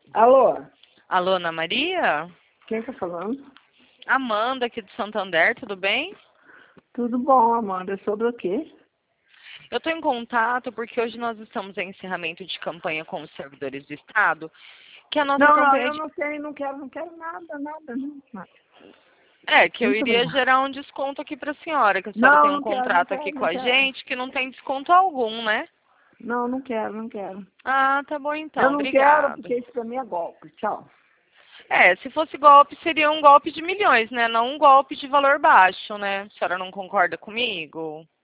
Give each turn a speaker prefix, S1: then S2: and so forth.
S1: Alô?
S2: Alô, Ana Maria?
S1: Quem tá falando?
S2: Amanda aqui de Santander, tudo bem?
S1: Tudo bom, Amanda. Sobre o quê?
S2: Eu estou em contato porque hoje nós estamos em encerramento de campanha com os servidores do Estado, que a nossa
S1: Não,
S2: campanha
S1: eu não sei, não quero nada, nada.
S2: que eu
S1: Muito
S2: iria
S1: obrigada.
S2: gerar um desconto aqui para a senhora, que a senhora tem
S1: Não,
S2: um
S1: não quero, não
S2: contrato aqui
S1: quero,
S2: com
S1: não
S2: a
S1: quero.
S2: gente que não tem desconto algum, né?
S1: Não quero.
S2: Ah, tá bom
S1: Eu
S2: então,
S1: não quero
S2: obrigada.
S1: porque isso pra mim é golpe. Tchau.
S2: Se fosse golpe, seria um golpe de milhões, né? Não um golpe de valor baixo, né? A senhora não concorda comigo?